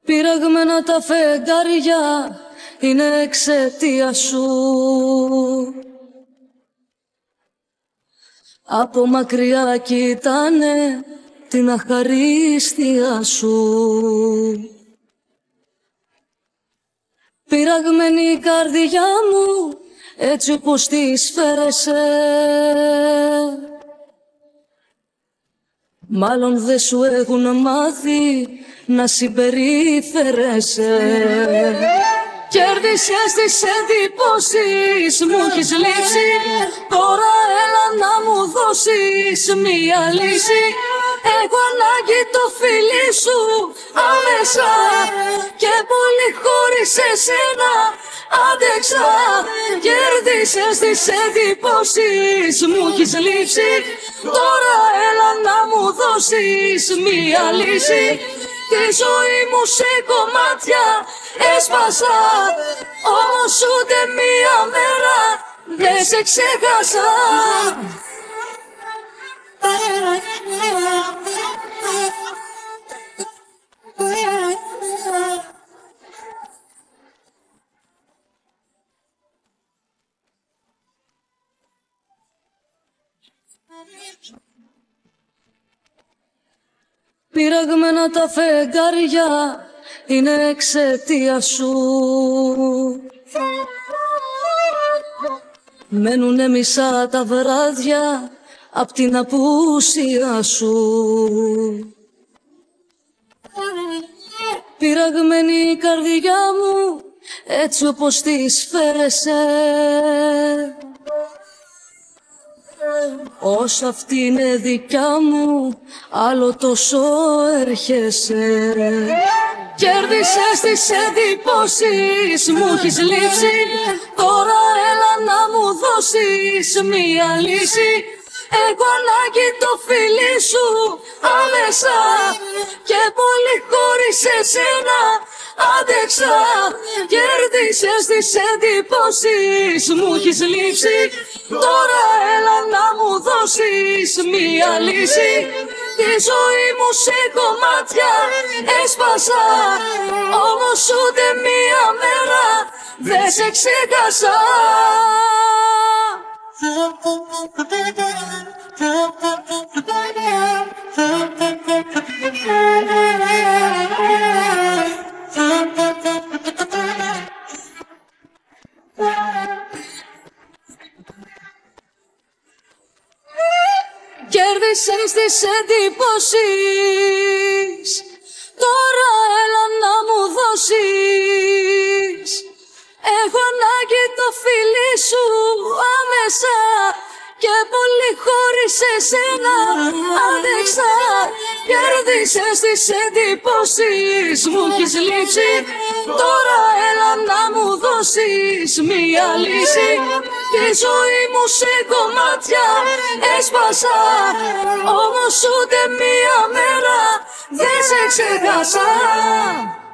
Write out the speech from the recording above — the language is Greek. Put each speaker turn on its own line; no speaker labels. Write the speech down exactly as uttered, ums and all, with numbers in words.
Πειραγμένα τα φεγγάρια είναι εξαιτία σου. Από μακριά κοιτάνε την αχαρίστια σου. Πειραγμένη η καρδιά μου έτσι όπως της φέρεσαι. Μάλλον δεν σου έχουν μάθει να συμπεριφέρεσαι. Κέρδισες τις εντυπώσεις, μου έχεις λείψει. Τώρα έλα να μου δώσεις μία λύση. Έχω ανάγκη το φιλί σου άμεσα και πολύ χωρίς εσένα άντεξα. Κέρδισες τις εντυπώσεις, μου έχεις λείψει. Τώρα έλα να μου δώσεις μία λύση. Τη ζωή μου σε κομμάτια έσπασα, όμως ούτε μία μέρα δεν σε ξέχασα. Πειραγμένα τα φεγγάρια είναι εξαιτία σου. Μένουνε μισά τα βράδια απ' την απουσία σου. Πειραγμένη η καρδιά μου έτσι όπως της φέρεσαι. Όσα αυτή είναι δικιά μου, άλλο τόσο έρχεσαι. Κέρδισες τις εντυπώσεις, μου έχεις λείψει. Τώρα έλα να μου δώσεις μία λύση. Έχω ανάγκη το φιλί σου άμεσα και πολύ χωρίς εσένα άντεξα. Κέρδισες τις εντυπώσεις, μου έχεις λείψει. Τώρα έλα να μου δώσεις μία λύση. Τη ζωή μου σε κομμάτια έσπασα, όμως ούτε μία μέρα δεν σε ξέχασα. Κέρδισες τις εντυπώσεις, τώρα έλα να μου δώσεις. Έχω ανάγκη το φιλί σου άμεσα και πολύ χωρίς εσένα άντεξα. Κέρδισες τις εντυπώσεις, μου έχεις λείψει. Τώρα έλα να μου δώσεις μία λύση. Τη ζωή μου σε κομμάτια έσπασα, όμως ούτε μία μέρα δεν σε ξέχασα.